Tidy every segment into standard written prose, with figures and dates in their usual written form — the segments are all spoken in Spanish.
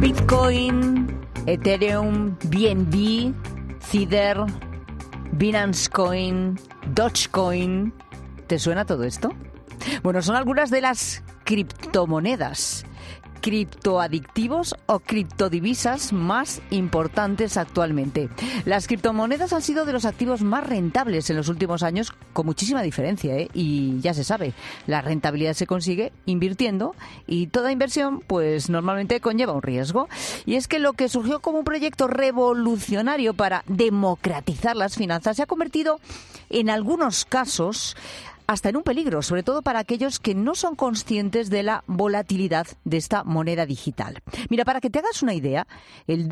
Bitcoin, Ethereum, BNB, Tether, Binance Coin, Dogecoin. ¿Te suena todo esto? Bueno, son algunas de las criptomonedas, criptoadictivos o criptodivisas más importantes actualmente. Las criptomonedas han sido de los activos más rentables en los últimos años, con muchísima diferencia, ¿eh? Y ya se sabe, la rentabilidad se consigue invirtiendo y toda inversión pues normalmente conlleva un riesgo. Y es que lo que surgió como un proyecto revolucionario para democratizar las finanzas se ha convertido en algunos casos hasta en un peligro, sobre todo para aquellos que no son conscientes de la volatilidad de esta moneda digital. Mira, para que te hagas una idea, el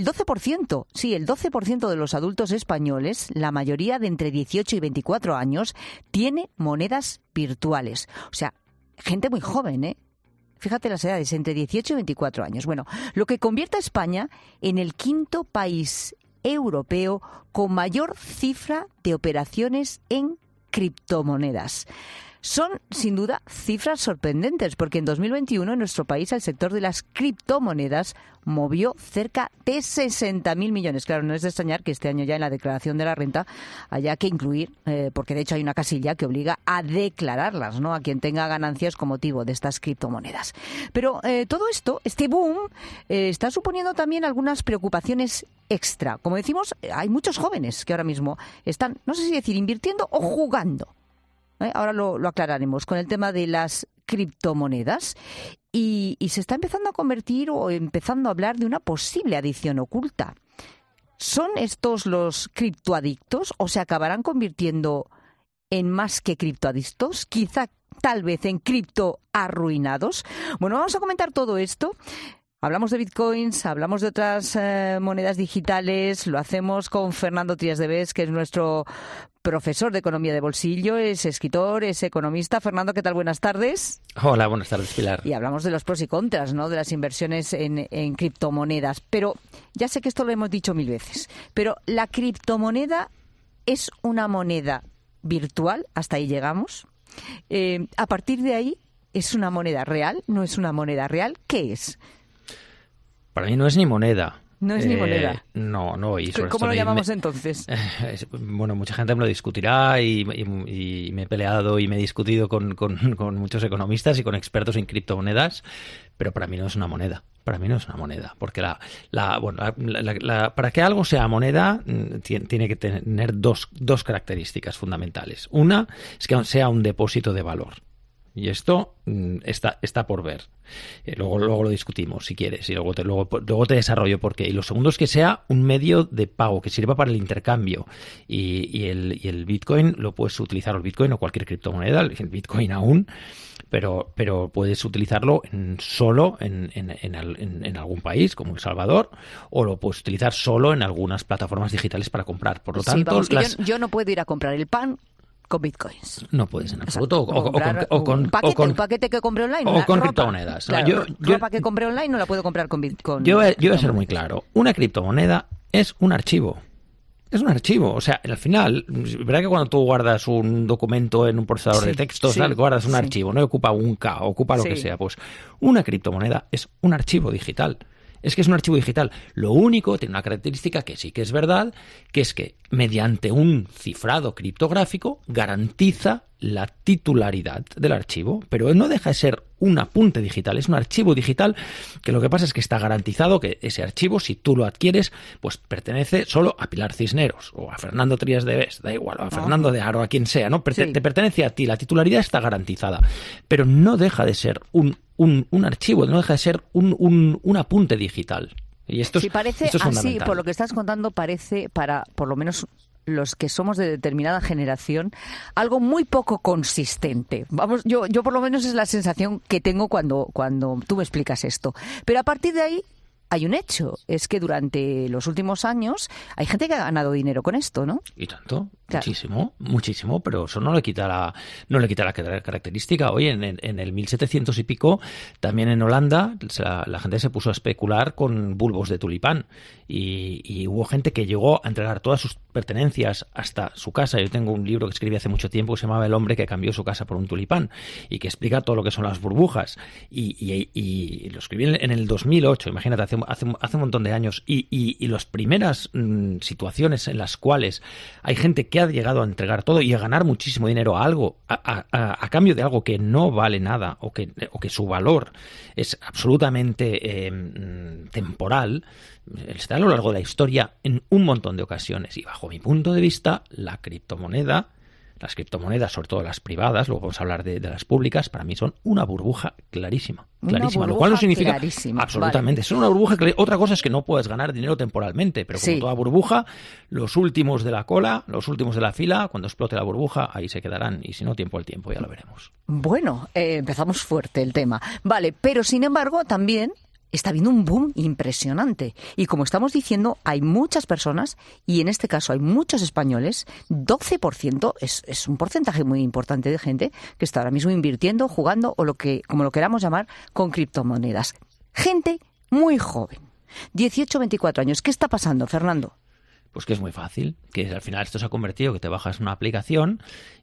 12% de los adultos españoles, la mayoría de entre 18 y 24 años, tiene monedas virtuales. O sea, gente muy joven, ¿eh? Fíjate las edades, entre 18 y 24 años. Bueno, lo que convierte a España en el quinto país europeo con mayor cifra de operaciones en criptomonedas. Son, sin duda, cifras sorprendentes, porque en 2021 en nuestro país el sector de las criptomonedas movió cerca de 60.000 millones. Claro, no es de extrañar que este año ya en la declaración de la renta haya que incluir, porque de hecho hay una casilla que obliga a declararlas, ¿no?, a quien tenga ganancias con motivo de estas criptomonedas. Pero todo esto, este boom, está suponiendo también algunas preocupaciones extra. Como decimos, hay muchos jóvenes que ahora mismo están, no sé si decir, invirtiendo o jugando. Ahora lo aclararemos con el tema de las criptomonedas y se está empezando a convertir o empezando a hablar de una posible adicción oculta. ¿Son estos los criptoadictos o se acabarán convirtiendo en más que criptoadictos? Quizá, tal vez, en criptoarruinados. Bueno, vamos a comentar todo esto. Hablamos de bitcoins, hablamos de otras monedas digitales, lo hacemos con Fernando Trías de Bes, que es nuestro profesor de economía de bolsillo, es escritor, es economista. Fernando, ¿qué tal? Buenas tardes. Hola, buenas tardes, Pilar. Y hablamos de los pros y contras, ¿no?, de las inversiones en criptomonedas. Pero ya sé que esto lo hemos dicho 1000 veces, pero ¿la criptomoneda es una moneda virtual? Hasta ahí llegamos. A partir de ahí, ¿es una moneda real? ¿No es una moneda real? ¿Qué es? Para mí no es ni moneda. No es ni moneda. No. Y ¿Cómo lo llamamos entonces? Bueno, mucha gente me lo discutirá y me he peleado y me he discutido con muchos economistas y con expertos en criptomonedas, pero para mí no es una moneda. Para mí no es una moneda, porque para que algo sea moneda tiene que tener dos características fundamentales. Una es que sea un depósito de valor. Y esto está por ver. Luego lo discutimos, si quieres, y luego te desarrollo por qué. Y lo segundo es que sea un medio de pago que sirva para el intercambio. Y el Bitcoin lo puedes utilizar, el Bitcoin o cualquier criptomoneda, el Bitcoin aún, pero puedes utilizarlo solo en algún país, como El Salvador, o lo puedes utilizar solo en algunas plataformas digitales para comprar. Por lo tanto, yo no puedo ir a comprar el pan con bitcoins. No puedes en absoluto. Un paquete que compré online. O con criptomonedas. Claro, ropa que compré online no la puedo comprar con bitcoin. Yo voy a ser muy claro. Una criptomoneda es un archivo. Es un archivo. O sea, al final, ¿verdad que cuando tú guardas un documento en un procesador de texto, guardas un archivo, no ocupa un K, ocupa lo que sea? Pues una criptomoneda es un archivo digital. Es que es un archivo digital. Lo único, tiene una característica que sí que es verdad, que es que mediante un cifrado criptográfico garantiza la titularidad del archivo, pero no deja de ser un apunte digital, es un archivo digital que lo que pasa es que está garantizado que ese archivo, si tú lo adquieres, pues pertenece solo a Pilar Cisneros o a Fernando Trías de Bes, da igual, o a Fernando de Aro, a quien sea, ¿no? Te pertenece a ti, la titularidad está garantizada, pero no deja de ser un archivo, no deja de ser un apunte digital. Y esto parece es así, por lo que estás contando, parece, para por lo menos los que somos de determinada generación, algo muy poco consistente. Vamos, yo por lo menos es la sensación que tengo cuando tú me explicas esto. Pero a partir de ahí hay un hecho, es que durante los últimos años hay gente que ha ganado dinero con esto, ¿no? Y tanto, claro. Muchísimo, pero eso no le quita la característica. Oye, en el 1700 y pico, también en Holanda, la gente se puso a especular con bulbos de tulipán y hubo gente que llegó a entregar todas sus pertenencias hasta su casa. Yo tengo un libro que escribí hace mucho tiempo que se llamaba El hombre que cambió su casa por un tulipán y que explica todo lo que son las burbujas y lo escribí en el 2008, imagínate, hace hace un montón de años, y las primeras situaciones en las cuales hay gente que ha llegado a entregar todo y a ganar muchísimo dinero a algo, a cambio de algo que no vale nada, o que su valor es absolutamente temporal, está a lo largo de la historia en un montón de ocasiones. Y bajo mi punto de vista, las criptomonedas, sobre todo las privadas, luego vamos a hablar de las públicas, para mí son una burbuja clarísima. Lo cual no significa absolutamente. Vale. Es una burbuja. Otra cosa es que no puedes ganar dinero temporalmente, pero como toda burbuja, los últimos de la cola, los últimos de la fila, cuando explote la burbuja, ahí se quedarán. Y si no, tiempo al tiempo, ya lo veremos. Bueno, empezamos fuerte el tema. Vale, pero sin embargo, también está habiendo un boom impresionante. Y como estamos diciendo, hay muchas personas, y en este caso hay muchos españoles, 12% es un porcentaje muy importante de gente que está ahora mismo invirtiendo, jugando, o como lo queramos llamar, con criptomonedas. Gente muy joven, 18, 24 años. ¿Qué está pasando, Fernando? Pues que es muy fácil, que al final esto se ha convertido que te bajas una aplicación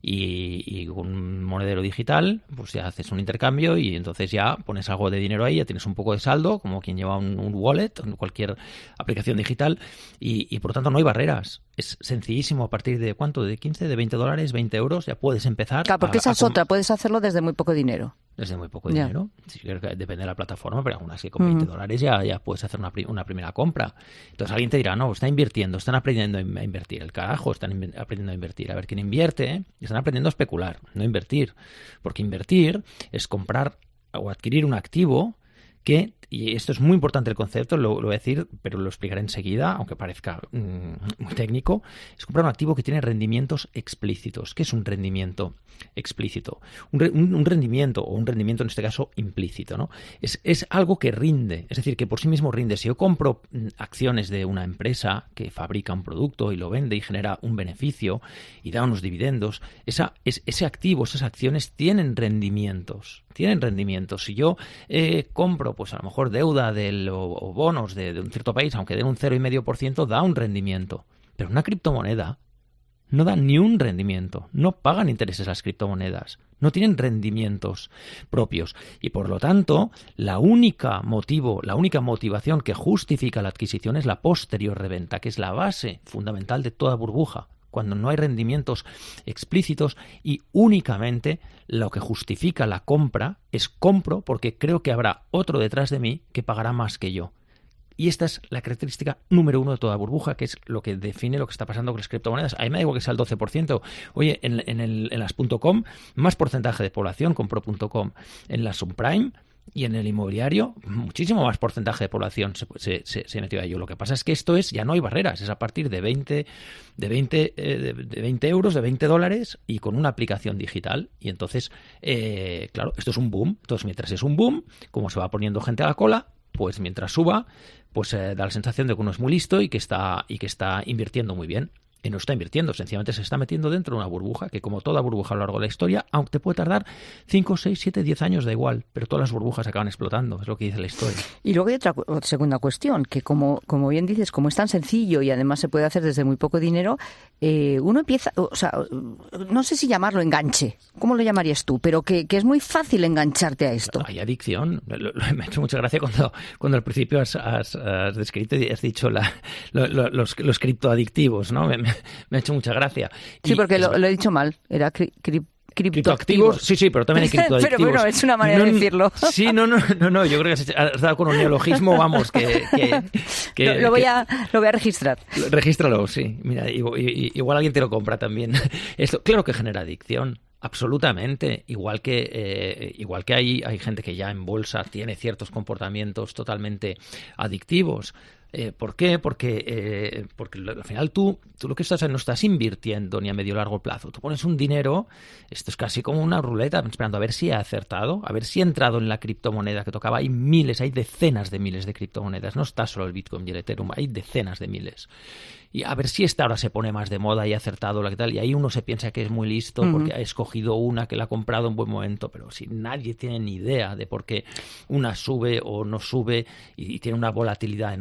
y con un monedero digital, pues ya haces un intercambio y entonces ya pones algo de dinero ahí, ya tienes un poco de saldo, como quien lleva un wallet o cualquier aplicación digital, y por lo tanto no hay barreras. Es sencillísimo, a partir de ¿cuánto? ¿De 15? ¿De 20 dólares? ¿20 euros? Ya puedes empezar. Claro, porque esa es otra, puedes hacerlo desde muy poco dinero. Desde muy poco dinero. Sí, depende de la plataforma, pero algunas que con 20 dólares ya puedes hacer una primera compra. Entonces alguien te dirá, no, están invirtiendo, están aprendiendo a invertir. El carajo, están aprendiendo a invertir. A ver quién invierte, están aprendiendo a especular, no a invertir. Porque invertir es comprar o adquirir un activo que, y esto es muy importante el concepto, lo voy a decir, pero lo explicaré enseguida, aunque parezca muy técnico, es comprar un activo que tiene rendimientos explícitos. ¿Qué es un rendimiento explícito? Un rendimiento, o un rendimiento en este caso implícito, ¿no? Es algo que rinde, es decir, que por sí mismo rinde. Si yo compro acciones de una empresa que fabrica un producto y lo vende y genera un beneficio y da unos dividendos, ese activo, esas acciones tienen rendimientos. Si yo compro, pues a lo mejor deuda o bonos de un cierto país, aunque den un 0,5%, da un rendimiento. Pero una criptomoneda no da ni un rendimiento, no pagan intereses las criptomonedas, no tienen rendimientos propios. Y por lo tanto, la única motivación que justifica la adquisición es la posterior reventa, que es la base fundamental de toda burbuja. Cuando no hay rendimientos explícitos, y únicamente lo que justifica la compra es compro porque creo que habrá otro detrás de mí que pagará más que yo. Y esta es la característica número uno de toda burbuja, que es lo que define lo que está pasando con las criptomonedas. A mí me da igual que sea el 12%. Oye, en las .com, más porcentaje de población compró .com. En las subprime y en el inmobiliario, muchísimo más porcentaje de población se metió a ello. Lo que pasa es que esto ya no hay barreras, es a partir de 20 euros, de 20 dólares, y con una aplicación digital. Y entonces, claro, esto es un boom. Entonces, mientras es un boom, como se va poniendo gente a la cola, pues mientras suba, pues da la sensación de que uno es muy listo y que está invirtiendo muy bien. Y no está invirtiendo, sencillamente se está metiendo dentro de una burbuja que, como toda burbuja a lo largo de la historia, aunque te puede tardar 5, 6, 7, 10 años, da igual, pero todas las burbujas acaban explotando, es lo que dice la historia. Y luego hay otra segunda cuestión, que como bien dices, como es tan sencillo y además se puede hacer desde muy poco dinero, uno empieza, o sea, no sé si llamarlo enganche, ¿cómo lo llamarías tú? Pero que es muy fácil engancharte a esto. Hay adicción. Me ha hecho mucha gracia cuando al principio has descrito y has dicho los criptoadictivos, ¿no? Me ha hecho mucha gracia. Sí, porque lo he dicho mal. Era criptoactivos. Sí, pero también hay criptoactivos. Pero bueno, es una manera de decirlo. Sí, no, yo creo que has dado con un neologismo, vamos, que lo voy a registrar. Regístralo, sí. Mira, igual alguien te lo compra también. Esto, claro que genera adicción. Absolutamente, igual que hay gente que ya en bolsa tiene ciertos comportamientos totalmente adictivos. ¿Por qué? Porque al final tú lo que no estás invirtiendo ni a medio o largo plazo. Tú pones un dinero, esto es casi como una ruleta, esperando a ver si ha acertado, a ver si ha entrado en la criptomoneda que tocaba. Hay decenas de miles de criptomonedas, no está solo el Bitcoin y el Ethereum, hay decenas de miles. Y a ver si esta ahora se pone más de moda y ha acertado la que tal. Y ahí uno se piensa que es muy listo porque ha escogido una que la ha comprado en buen momento. Pero si nadie tiene ni idea de por qué una sube o no sube y tiene una volatilidad enorme,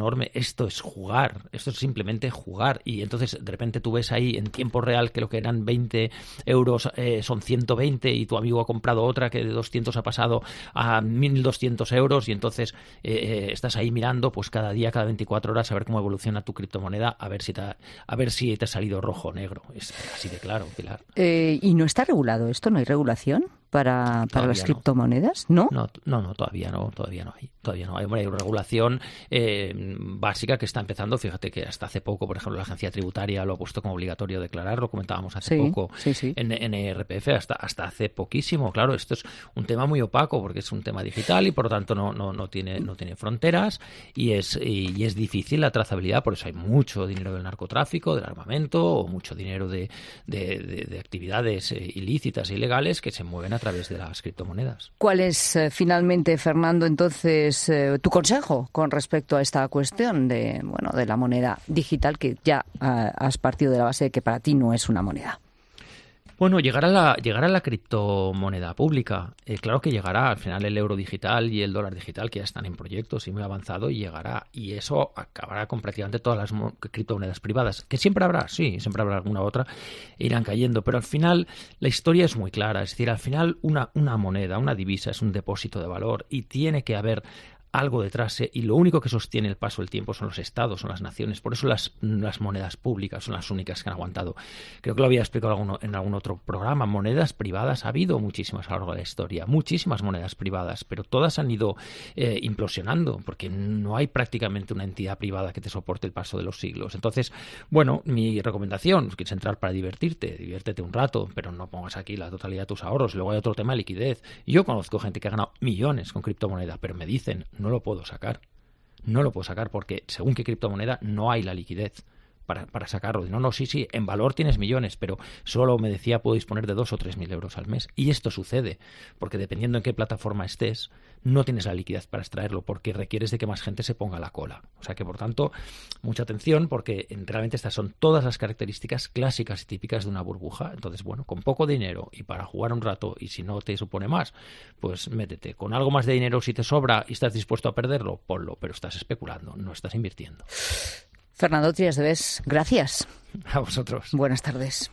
esto es jugar, esto es simplemente jugar. Y entonces de repente tú ves ahí en tiempo real que lo que eran 20 euros son 120 y tu amigo ha comprado otra que de 200 ha pasado a 1.200 euros y entonces estás ahí mirando pues cada día, cada 24 horas a ver cómo evoluciona tu criptomoneda, a ver si te ha salido rojo o negro. Es así de claro, Pilar. ¿Y no está regulado esto? ¿No hay regulación para las criptomonedas? ¿No? No, todavía no hay. Hombre, hay una regulación básica que está empezando. Fíjate que hasta hace poco, por ejemplo, la agencia tributaria lo ha puesto como obligatorio declarar, lo comentábamos hace poco en ERPF, hasta hace poquísimo. Claro, esto es un tema muy opaco porque es un tema digital y por lo tanto no tiene fronteras y es difícil la trazabilidad. Por eso hay mucho dinero del narcotráfico, del armamento o mucho dinero de actividades ilícitas e ilegales que se mueven a través de las criptomonedas. ¿Cuál es finalmente, Fernando, entonces tu consejo con respecto a esta cuestión de la moneda digital, que ya has partido de la base de que para ti no es una moneda? Bueno, llegar a la criptomoneda pública. Claro que llegará. Al final el euro digital y el dólar digital que ya están en proyectos y muy avanzado y llegará. Y eso acabará con prácticamente todas las criptomonedas privadas. Que siempre habrá, sí, siempre habrá alguna otra. Irán cayendo. Pero al final la historia es muy clara. Es decir, al final una moneda, una divisa es un depósito de valor y tiene que haber algo detrás, y lo único que sostiene el paso del tiempo son los estados, son las naciones. Por eso las monedas públicas son las únicas que han aguantado. Creo que lo había explicado en algún otro programa. Monedas privadas ha habido muchísimas a lo largo de la historia, muchísimas monedas privadas, pero todas han ido implosionando porque no hay prácticamente una entidad privada que te soporte el paso de los siglos. Entonces, bueno, mi recomendación, si quieres entrar para diviértete un rato, pero no pongas aquí la totalidad de tus ahorros. Luego hay otro tema de liquidez. Yo conozco gente que ha ganado millones con criptomoneda, pero me dicen, no lo puedo sacar. No lo puedo sacar porque según qué criptomoneda no hay la liquidez para sacarlo. Sí, en valor tienes millones, pero solo, me decía, puedo disponer de 2.000 o 3.000 euros al mes. Y esto sucede porque dependiendo en qué plataforma estés, no tienes la liquidez para extraerlo porque requieres de que más gente se ponga a la cola. O sea que, por tanto, mucha atención porque realmente estas son todas las características clásicas y típicas de una burbuja. Entonces, bueno, con poco dinero y para jugar un rato y si no te supone más, pues métete. Con algo más de dinero, si te sobra y estás dispuesto a perderlo, ponlo, pero estás especulando, no estás invirtiendo. Fernando Trias de Bes, gracias. A vosotros. Buenas tardes.